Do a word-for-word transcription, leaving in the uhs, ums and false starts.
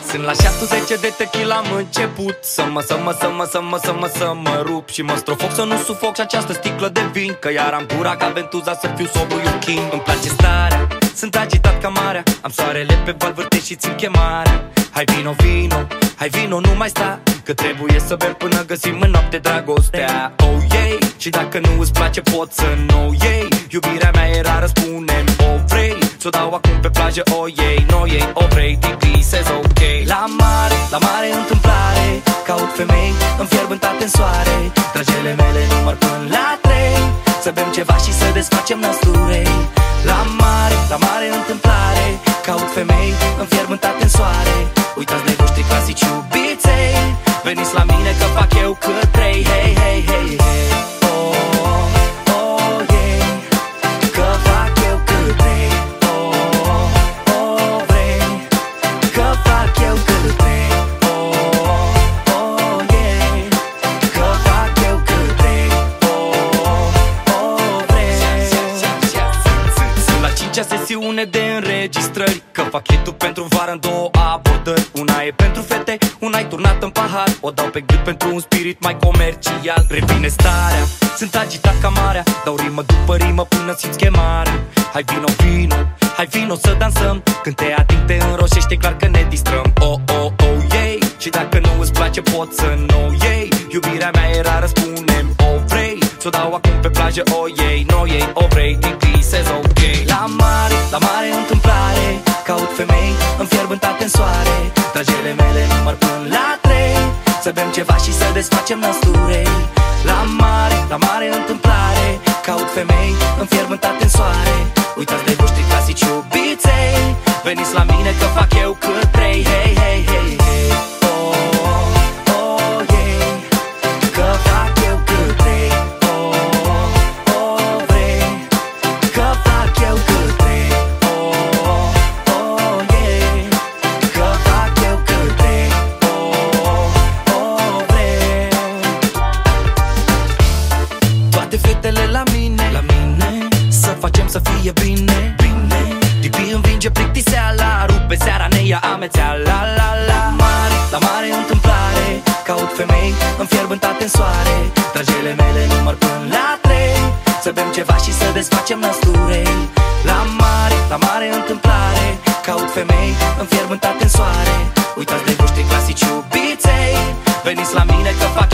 Sunt la șapte zece de tequila am început Să mă, să mă, să mă, să mă, să mă, să mă rup Și mă strofoc să nu sufoc și această sticlă de vin Că iar am pura ca Ventuza să fiu sobru iuchin. Îmi place starea, sunt agitat ca marea Am soarele pe val, vârte și țin chemarea. Hai vino, vino, hai vino, nu mai sta Că trebuie să bem până găsim în noapte dragostea. Oh yeah, și dacă nu îți place pot să nu iei. Iubirea mea e rară, spune-mi o vrei. Ți-o dau acum pe plajă, o iei, n-o iei, o vrei, tiplisezi ok. La mare, la mare întâmplare caut femei înfierbântate în soare. Dragele mele număr până la trei Să bem ceva și să desfacem năsturei. La mare, la mare întâmplare caut femei înfierbântate în soare. Uitați de voștri clasici iubiței. Veniți la mine că fac eu cât trei. Hei, hei, hei, hei. Oh, oh, yeah. Că fac eu cât trei. Oh, oh, vrei. Că fac eu cât trei. Oh, oh, yeah. Că fac eu cât trei. Oh, oh, vrei. Sunt la cincea sesiune de înregistrări. Că fac hit-ul pentru vară în două abordări. Una e pentru fete, una-i turnat în pahar. O dau pe gât pentru un spirit mai comercial. Revine starea, sunt agitat ca marea. Dau rimă după rimă până simți chemarea. Hai vino, vino, hai vino să dansăm. Când te ating te înroșește, clar că ne distrăm. Oh, oh, oh, yeah. Și dacă nu îți place pot să nu iei. Iubirea mea e rară, spune-mi o vrei. Ți-o dau acum pe plajă, o iei, n-o iei, o vrei, tiplisezi ok. La mare, la mare întâmplare caut femei înfierbântate în soare. Dragele mele număr până la trei Să bem ceva și să desfacem năsturei. La mare, la mare întâmplare caut femei înfierbântate în soare. Uitați de voștri clasici iubiței. Veniți la mine că fac eu cât trei. Hei, hei, hei, hei. Oh, oh, yeah. Că fac eu cât trei. Oh, oh, vrei. Că fac eu cât trei. Oh, oh, yeah. Că fac eu cât trei. Oh, oh, vrei. Toate fetele la mine, la mine. Să facem să fie bine, bine. Tipi învinge plictiseala. Rupe seara, ne ia amețeala. La, la, mare, la mare întâmplare caut femei înfierbântate în soare. Dragele mele număr până la trei Să bem ceva și să desfacem năsturei. La mare, la mare întâmplare caut femei înfierbântate în soare. Uitați de voștri clasici iubiței. Veniți la mine că fac